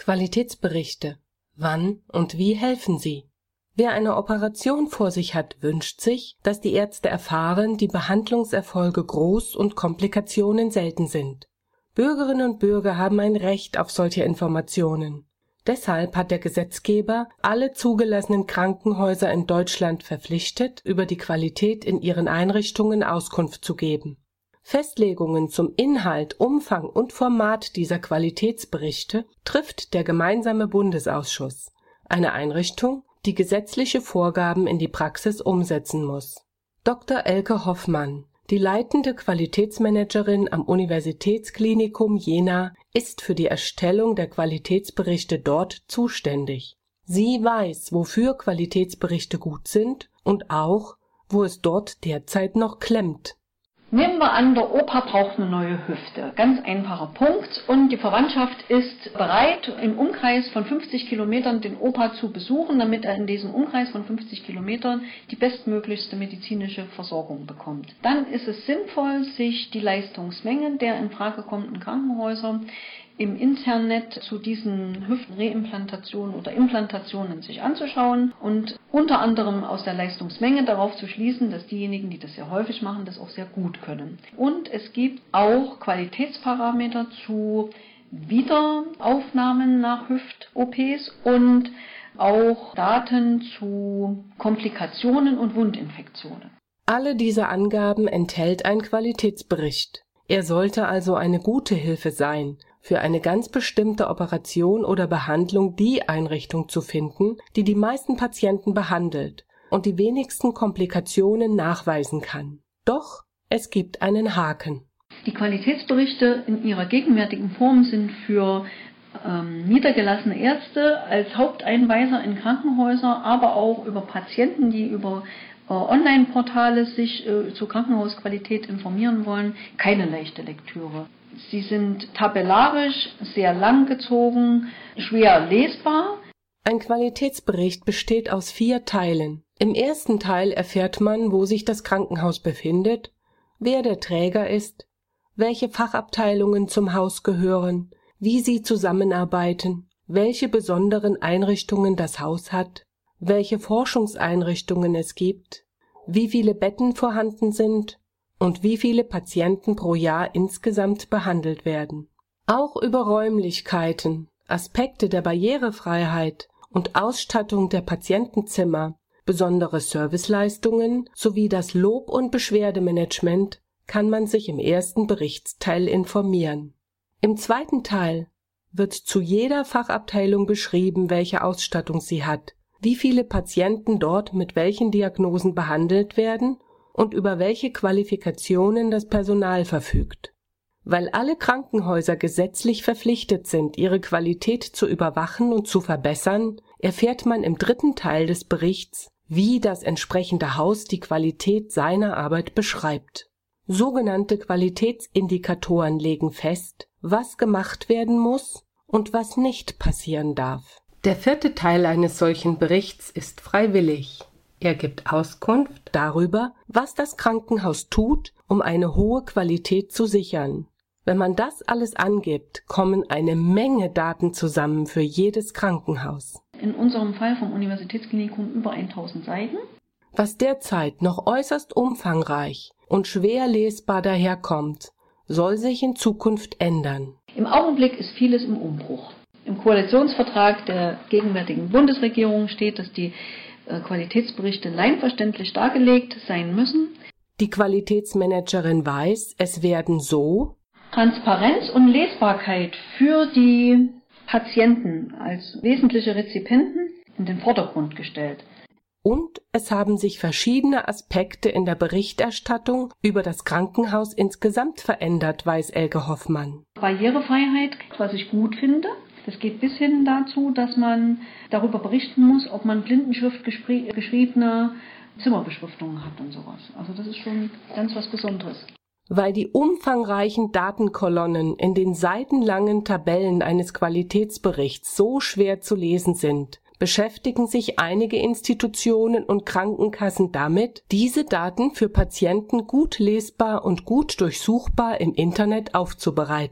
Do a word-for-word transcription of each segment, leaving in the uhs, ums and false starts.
Qualitätsberichte. Wann und wie helfen sie? Wer eine Operation vor sich hat, wünscht sich, dass die Ärzte erfahren, die Behandlungserfolge groß und Komplikationen selten sind. Bürgerinnen und Bürger haben ein Recht auf solche Informationen. Deshalb hat der Gesetzgeber alle zugelassenen Krankenhäuser in Deutschland verpflichtet, über die Qualität in ihren Einrichtungen Auskunft zu geben. Festlegungen zum Inhalt, Umfang und Format dieser Qualitätsberichte trifft der Gemeinsame Bundesausschuss, eine Einrichtung, die gesetzliche Vorgaben in die Praxis umsetzen muss. Doktor Elke Hoffmann, die leitende Qualitätsmanagerin am Universitätsklinikum Jena, ist für die Erstellung der Qualitätsberichte dort zuständig. Sie weiß, wofür Qualitätsberichte gut sind und auch, wo es dort derzeit noch klemmt. Nehmen wir an, der Opa braucht eine neue Hüfte. Ganz einfacher Punkt. Und die Verwandtschaft ist bereit, im Umkreis von fünfzig Kilometern den Opa zu besuchen, damit er in diesem Umkreis von fünfzig Kilometern die bestmöglichste medizinische Versorgung bekommt. Dann ist es sinnvoll, sich die Leistungsmenge der in Frage kommenden Krankenhäuser im Internet zu diesen Hüftenreimplantationen oder Implantationen sich anzuschauen und unter anderem aus der Leistungsmenge darauf zu schließen, dass diejenigen, die das sehr häufig machen, das auch sehr gut können. Und es gibt auch Qualitätsparameter zu Wiederaufnahmen nach Hüft-O Ps und auch Daten zu Komplikationen und Wundinfektionen. Alle diese Angaben enthält ein Qualitätsbericht. Er sollte also eine gute Hilfe sein, für eine ganz bestimmte Operation oder Behandlung die Einrichtung zu finden, die die meisten Patienten behandelt und die wenigsten Komplikationen nachweisen kann. Doch es gibt einen Haken. Die Qualitätsberichte in ihrer gegenwärtigen Form sind für ähm, niedergelassene Ärzte als Haupteinweiser in Krankenhäuser, aber auch über Patienten, die über äh, Online-Portale sich äh, zur Krankenhausqualität informieren wollen, keine leichte Lektüre. Sie sind tabellarisch, sehr langgezogen, schwer lesbar. Ein Qualitätsbericht besteht aus vier Teilen. Im ersten Teil erfährt man, wo sich das Krankenhaus befindet, wer der Träger ist, welche Fachabteilungen zum Haus gehören, wie sie zusammenarbeiten, welche besonderen Einrichtungen das Haus hat, welche Forschungseinrichtungen es gibt, wie viele Betten vorhanden sind und wie viele Patienten pro Jahr insgesamt behandelt werden. Auch über Räumlichkeiten, Aspekte der Barrierefreiheit und Ausstattung der Patientenzimmer, besondere Serviceleistungen sowie das Lob- und Beschwerdemanagement kann man sich im ersten Berichtsteil informieren. Im zweiten Teil wird zu jeder Fachabteilung beschrieben, welche Ausstattung sie hat, wie viele Patienten dort mit welchen Diagnosen behandelt werden und über welche Qualifikationen das Personal verfügt. Weil alle Krankenhäuser gesetzlich verpflichtet sind, ihre Qualität zu überwachen und zu verbessern, erfährt man im dritten Teil des Berichts, wie das entsprechende Haus die Qualität seiner Arbeit beschreibt. Sogenannte Qualitätsindikatoren legen fest, was gemacht werden muss und was nicht passieren darf. Der vierte Teil eines solchen Berichts ist freiwillig. Er gibt Auskunft darüber, was das Krankenhaus tut, um eine hohe Qualität zu sichern. Wenn man das alles angibt, kommen eine Menge Daten zusammen für jedes Krankenhaus. In unserem Fall vom Universitätsklinikum über tausend Seiten. Was derzeit noch äußerst umfangreich und schwer lesbar daherkommt, soll sich in Zukunft ändern. Im Augenblick ist vieles im Umbruch. Im Koalitionsvertrag der gegenwärtigen Bundesregierung steht, dass die Qualitätsberichte laienverständlich dargelegt sein müssen. Die Qualitätsmanagerin weiß, es werden so Transparenz und Lesbarkeit für die Patienten als wesentliche Rezipienten in den Vordergrund gestellt. Und es haben sich verschiedene Aspekte in der Berichterstattung über das Krankenhaus insgesamt verändert, weiß Elke Hoffmann. Barrierefreiheit, was ich gut finde. Das geht bis hin dazu, dass man darüber berichten muss, ob man Blindenschrift geschriebene Zimmerbeschriftungen hat und sowas. Also das ist schon ganz was Besonderes. Weil die umfangreichen Datenkolonnen in den seitenlangen Tabellen eines Qualitätsberichts so schwer zu lesen sind, beschäftigen sich einige Institutionen und Krankenkassen damit, diese Daten für Patienten gut lesbar und gut durchsuchbar im Internet aufzubereiten.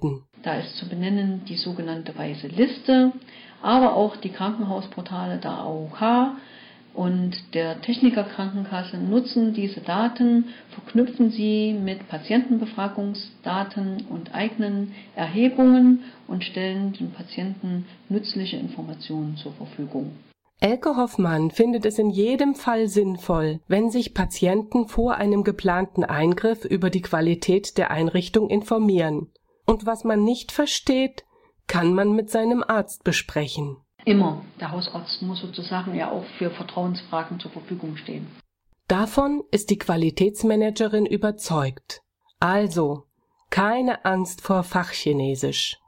Da ist zu benennen die sogenannte Weiße Liste, aber auch die Krankenhausportale der A O K und der Technikerkrankenkasse nutzen diese Daten, verknüpfen sie mit Patientenbefragungsdaten und eigenen Erhebungen und stellen den Patienten nützliche Informationen zur Verfügung. Elke Hoffmann findet es in jedem Fall sinnvoll, wenn sich Patienten vor einem geplanten Eingriff über die Qualität der Einrichtung informieren. Und was man nicht versteht, kann man mit seinem Arzt besprechen. Immer. Der Hausarzt muss sozusagen ja auch für Vertrauensfragen zur Verfügung stehen. Davon ist die Qualitätsmanagerin überzeugt. Also, keine Angst vor Fachchinesisch.